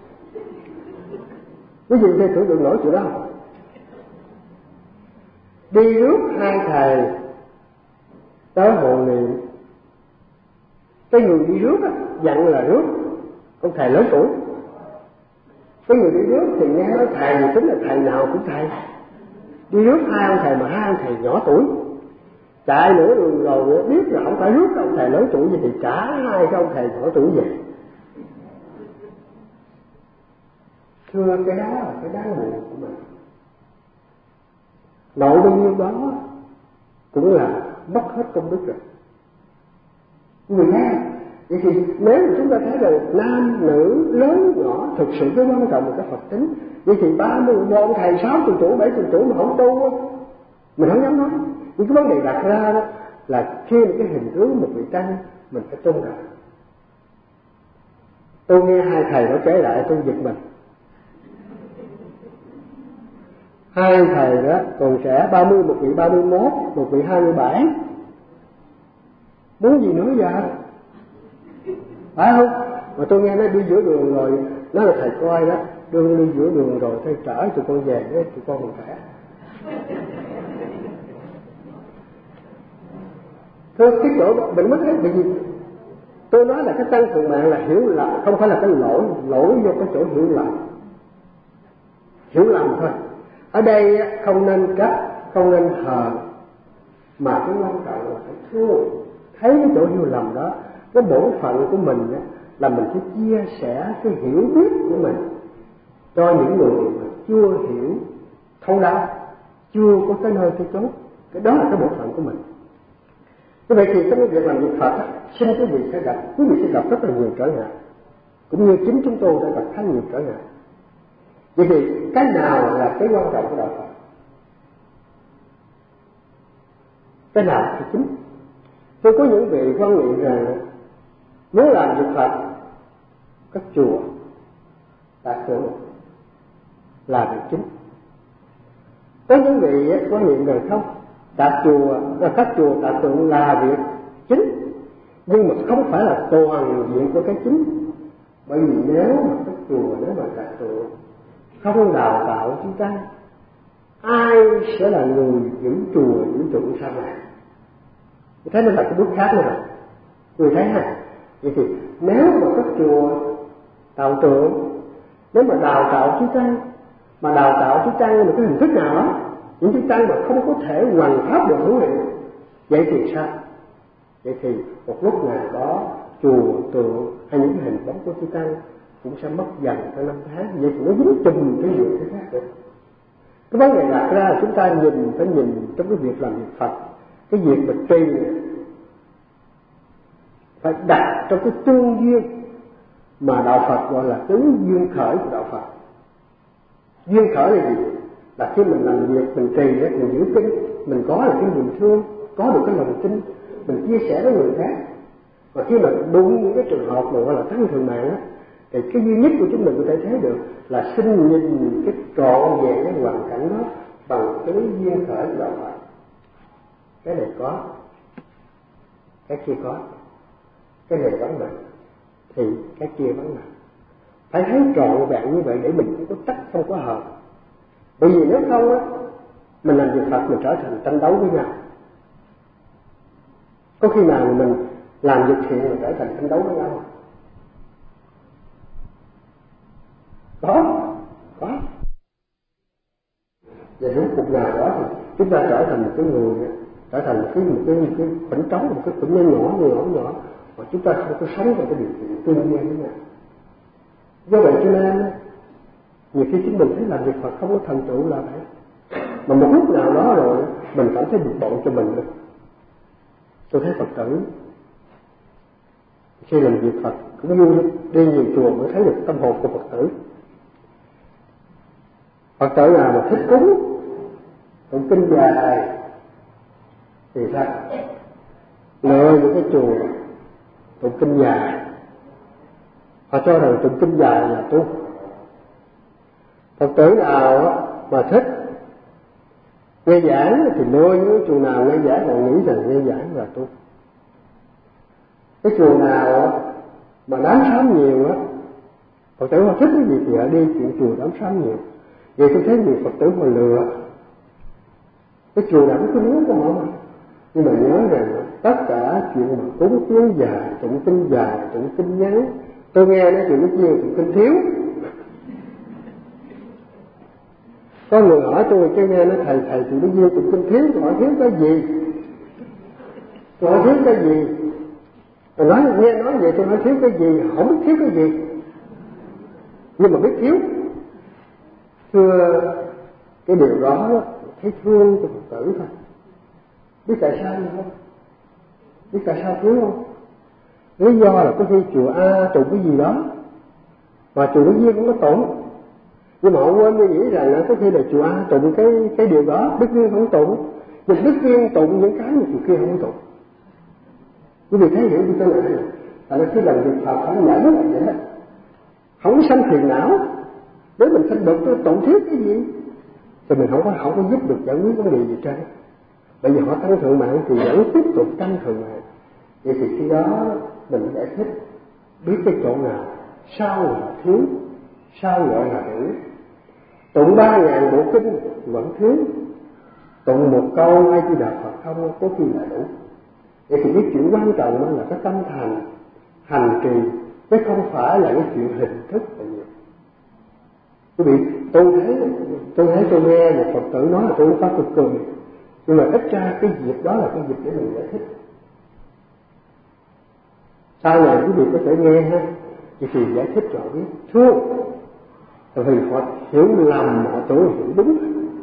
Quý vị thấy tưởng tượng nổi chuyện đó không? Đi rước hai thầy tới hộ niệm. Cái người đi rước á, dặn là rước ông thầy lớn tuổi. Cái người đi rước thì nghe nói thầy thì tính là thầy nào cũng thầy. Đi rước hai ông thầy mà hai ông thầy nhỏ tuổi. Chạy nửa đường rồi biết là không phải rước ông thầy lớn tuổi gì thì trả hai cái ông thầy nhỏ tuổi về. Thưa, cái đó là cái đáng buồn của mình. Nội bao nhiêu đó cũng là mất hết công đức rồi. Người nghe. Vậy thì nếu mà chúng ta thấy là nam, nữ, lớn, nhỏ thực sự cái quan trọng là cái Phật tính. Vậy thì 30, một thầy 60 tuổi, 70 tuổi mà không tu, mình không dám nói. Nhưng cái vấn đề đặt ra đó là khi một cái hình tướng một vị tăng mình phải tôn trọng. Tôi nghe hai thầy nó kể lại tôi giật mình. Hai thầy đó còn trẻ, 30, một vị 31, một vị 27. Muốn gì nữa vậy? Phải không? Mà tôi nghe nó đi giữa đường rồi, nó là thầy coi đó, đưa đi giữa đường rồi thầy trở tụi con về với tụi con còn khỏe. Thôi cái chỗ đó, mình mới thấy vì tôi nói là cái tăng thượng mạng là hiểu lầm, không phải là cái lỗi vô cái chỗ hiểu lầm thôi. Ở đây không nên cắt, không nên hờ, mà cái quan trọng là phải thương, thấy cái chỗ hiểu lầm đó. Cái bổn phận của mình là mình phải chia sẻ cái hiểu biết của mình cho những người mà chưa hiểu thấu đáo, chưa có cái nơi cái chốn. Cái đó là cái bổn phận của mình. Như vậy thì trong cái việc làm việc Phật, xin quý vị sẽ gặp rất là nhiều trở ngại, cũng như chính chúng tôi đã gặp khá nhiều trở ngại. Vậy thì cái nào là cái quan trọng của đạo Phật? Cái nào thì chính? Tôi có những vị quan niệm rằng muốn làm việc Phật, các chùa đạt tượng là việc chính. Có những vị quan niệm rằng không, các chùa đạt tượng là việc chính, nhưng mà không phải là toàn diện của cái chính. Bởi vì nếu mà các chùa nếu mà đạt tượng không đào tạo chúng ta, ai sẽ là người giữ chùa giữ tượng sau này? Thế nên là cái bước khác nữa rồi. Người thấy ha. Vậy thì nếu mà các chùa tạo tượng, nếu mà đào tạo chư tăng, mà đào tạo chư tăng một cái hình thức nào đó, những chư tăng mà không có thể hoằng pháp được hữu hiệu, vậy thì sao? Vậy thì một lúc nào đó chùa tượng hay những cái hình bóng của chư tăng cũng sẽ mất dần theo năm tháng. Vậy thì nó dính chùm cái việc cái khác được. Cái vấn đề đặt ra là chúng ta phải nhìn trong cái việc làm việc Phật, cái việc mà trì này phải đặt trong cái tương duyên mà đạo Phật gọi là cái duyên khởi của đạo Phật. Duyên khởi là gì? Là khi mình làm việc, mình trì, mình giữ kinh, mình có được cái niềm thương, có được cái lòng tin, mình chia sẻ với người khác. Và khi mà đúng những cái trường hợp mà gọi là tăng thượng mạng á, thì cái duy nhất của chúng mình có thể thấy được là xin nhìn cái trọn vẹn cái hoàn cảnh đó bằng cái duyên khởi của đạo Phật. Cái này có, cái kia có, cái này vắng mặt thì cái kia vắng mặt. Phải thấy trọn vẹn như vậy để mình không có tách, không có hợp. Bởi vì nếu không á, mình làm việc Phật mình trở thành tranh đấu với nhau. Có khi nào mình làm việc thiện mà trở thành tranh đấu với nhau? Có. Và lúc cuộc nào đó thì chúng ta trở thành một cái người, trở thành một cái khoảnh trống, một cái khoảnh nhỏ mà chúng ta không có sống trong cái điều kiện tương nhiên với nhau. Do vậy cho nên nhiều khi chúng mình thấy làm việc Phật không có thành tựu là vậy. Mà một lúc nào đó rồi mình cảm thấy bực bội cho mình nữa. Tôi thấy Phật tử khi làm việc Phật cũng vui, đi nhiều chùa mới thấy được tâm hồn của Phật tử. Phật tử nào mà thích cúng tụng kinh dài thì sao? Lựa những cái chùa tụng kinh dài Họ cho rằng tụng kinh dài là tu. Phật tử nào mà thích nghe giảng thì nuôi, những chùa nào nghe giảng còn nghĩ rằng nghe giảng là tu. Cái chùa nào mà đám sám nhiều Phật tử họ thích cái gì thì họ đi chuyện chùa đám sám nhiều. Vậy tôi thấy nhiều Phật tử họ lừa. Cái chùa nào cũng có nước của họ mà. Nhưng mà nhớ rằng tất cả chuyện mà cúng kiến dài, tụng kinh dài, tụng kinh ngắn, tôi nghe nói chuyện Đức Duyên tụng kinh thiếu. Có người hỏi tôi chứ nghe nói thầy chuyện Đức Duyên tụng kinh thiếu, tôi hỏi thiếu cái gì? Tôi hỏi thiếu cái gì? Tôi nói nghe nói vậy tôi hỏi thiếu cái gì? Không biết thiếu cái gì, nhưng mà biết thiếu. Thưa, cái điều đó thấy thương cho Phật tử thôi. Biết tại sao không? Biết tại sao thiếu không? Lý do là có khi chùa A tụng cái gì đó mà chùa Đức Duyên cũng có tụng, nhưng mà họ quên đi nghĩ rằng là có khi là chùa A tụng cái điều đó Đức Duyên không tụng, nhưng Đức Duyên tụng những cái mà chùa kia không tụng. Quý vị thấy hiểu như thế này, là khi làm việc Phật không nhẫn là vậy hết, không sanh phiền não. Nếu mình sanh bực tôi tụng thiếu cái gì thì mình không có giúp được giải quyết vấn đề gì trơn. Bởi vì họ tăng thượng mạng thì vẫn tiếp tục tăng thượng mạng. Vậy thì khi đó mình giải thích biết cái chỗ nào sao là thiếu, sao gọi là đủ. Tụng 3.000 bộ kinh vẫn thiếu, tụng một câu A Di Đà Phật không có khi là đủ. Vậy thì cái chuyện quan trọng đó là cái tâm thành hành trì, chứ không phải là cái chuyện hình thức là nhiều. Quý vị, tôi nghe một Phật tử nói là tôi có cực cười, nhưng mà ít ra cái dịp đó là cái dịp để mình giải thích. Sau này quý vị có thể nghe ha, thì giải thích cho họ biết thương, vì họ hiểu lầm, họ tưởng hiểu đúng.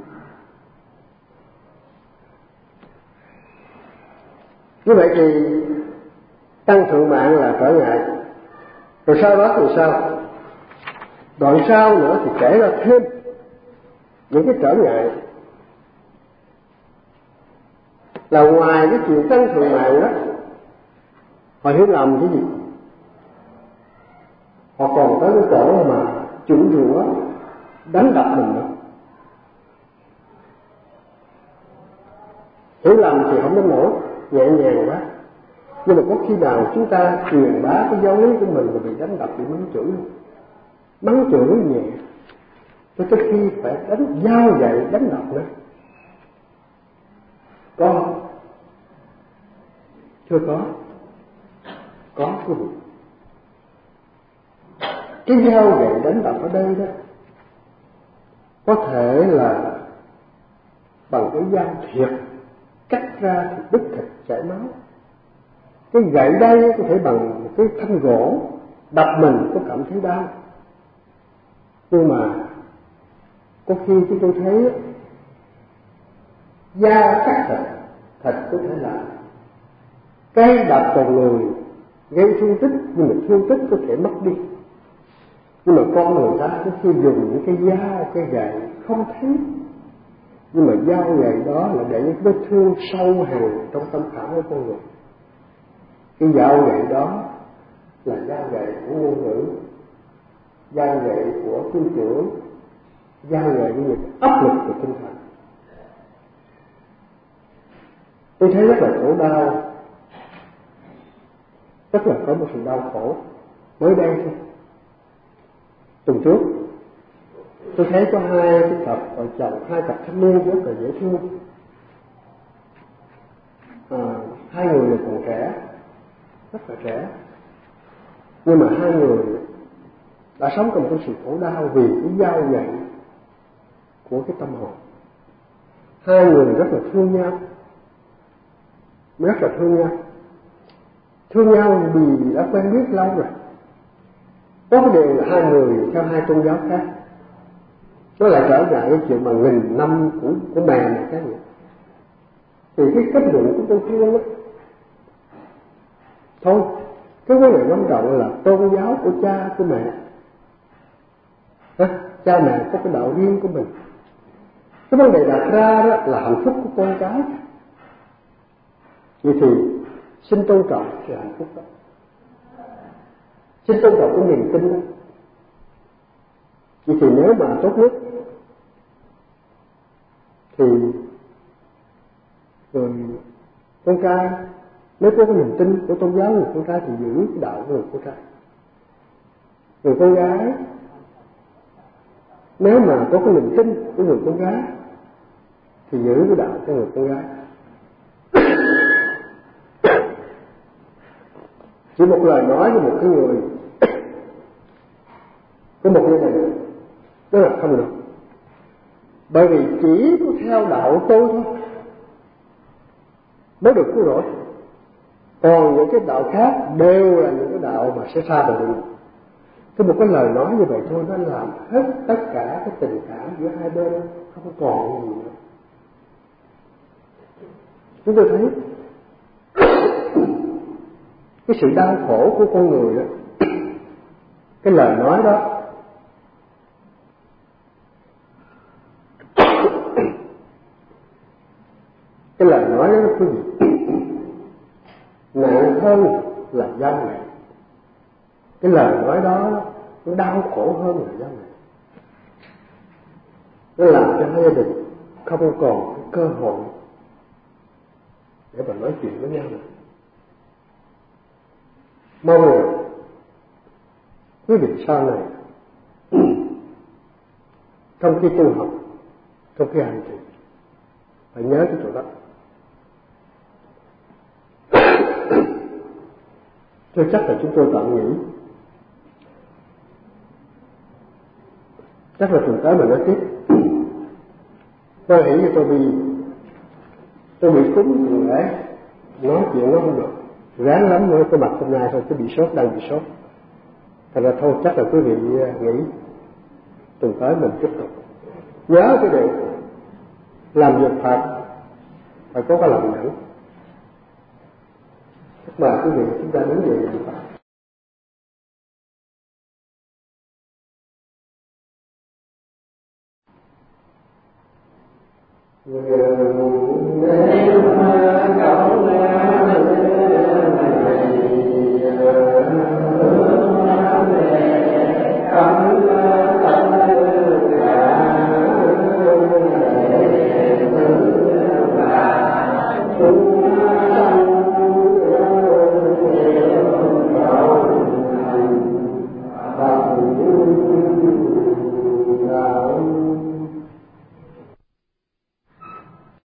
Như vậy thì tăng thượng mạng là trở ngại. Rồi sau đó thì sao? Đoạn sau nữa thì kể ra thêm những cái trở ngại, là ngoài cái chuyện tăng thượng mạng đó, họ hiểu lầm cái gì? Họ còn tới cái chỗ mà chửi rủa, đánh đập mình nữa. Hiểu lầm thì không đến nổi, nhẹ nhàng quá. Nhưng mà có khi nào chúng ta truyền bá cái giáo lý của mình mà bị đánh đập, bị mắng chửi không? Mắng chửi nhẹ, cho tới khi phải đánh dao gậy đánh đập nữa. Có không? Chưa có. Có quý vị. Cái dao gậy đánh đập ở đây đó có thể là bằng cái dao thiệt, cắt ra thì đứt thịt chảy máu. Cái gậy đây có thể bằng một cái thanh gỗ đập mình có cảm thấy đau. Nhưng mà có khi chúng tôi thấy da cắt thịt, thịt có thể là cây đập vào người gây thương tích, nhưng mà thương tích có thể mất đi. Nhưng mà con người ta có khi dùng những cái dao, cái gậy không thấy, nhưng mà dao gậy đó là để những vết thương sâu hằn trong tâm khảm của con người. Cái dao gậy đó là dao gậy của ngôn ngữ, dao gậy của tư tưởng, dao gậy những áp lực của tinh thần. Tôi thấy rất là khổ đau, rất là có một sự đau khổ. Mới đây thôi, tuần trước tôi thấy có hai cái cặp vợ chồng, hai cặp thanh niên rất là dễ thương. Hai người là còn trẻ, rất là trẻ, nhưng mà hai người đã sống trong một sự khổ đau vì cái dao gậy của cái tâm hồn. Hai người rất là thương nhau, rất là thương nhau vì đã quen biết lâu rồi. Có cái điều là hai người theo hai tôn giáo khác, nó lại trở lại cái chuyện mà nghìn năm của mẹ này cái gì. Thì cái kết luận của tôi thương đó, thôi cái vấn đề quan trọng là tôn giáo của cha của mẹ. Cha mẹ có cái đạo riêng của mình. Cái vấn đề đặt ra đó là hạnh phúc của con cái. Vậy thì xin tôn trọng sự hạnh phúc đó. Xin tôn trọng cái niềm tin đó. Vậy thì nếu mà tốt nhất thì người con trai, nếu có cái niềm tin của tôn giáo người con trai thì giữ cái đạo của người con trai. Người con gái nếu mà có cái niềm tin của người con gái thì giữ cái đạo cho người con gái. Chỉ một lời nói của một cái người có một như này đó là không được, bởi vì chỉ có theo đạo tôi thôi mới được cứu rỗi, còn những cái đạo khác đều là những cái đạo mà sẽ xa vào địa ngục. Thế một cái lời nói như vậy thôi nó làm hết tất cả cái tình cảm giữa hai bên, không còn gì nữa. Chúng tôi thấy cái sự đau khổ của con người đó, cái lời nói đó cái lời nói đó quý vị nặng hơn là gian lận. Cái lời nói đó nó đau khổ hơn là gian lận. Nó làm cho hai gia đình không còn cái cơ hội để mà nói chuyện với nhau nữa. Mong rằng quý vị sau này trong khi tu học, trong khi hành trì phải nhớ cái chỗ đó. Tôi chắc là chúng tôi tạm nghỉ, chắc là tuần tới mình nói tiếp. Tôi nghĩ như tôi bị cúm tuần lễ, nói chuyện nó không được, ráng lắm mới có mặt hôm nay thôi, tôi bị sốt, đang bị sốt. Thật ra thôi chắc là quý vị nghỉ, tuần tới mình tiếp tục. Nhớ cái điều làm việc Phật phải có cái lòng nhẫn. Mời quý vị chúng ta đứng dậy làm Phật. Người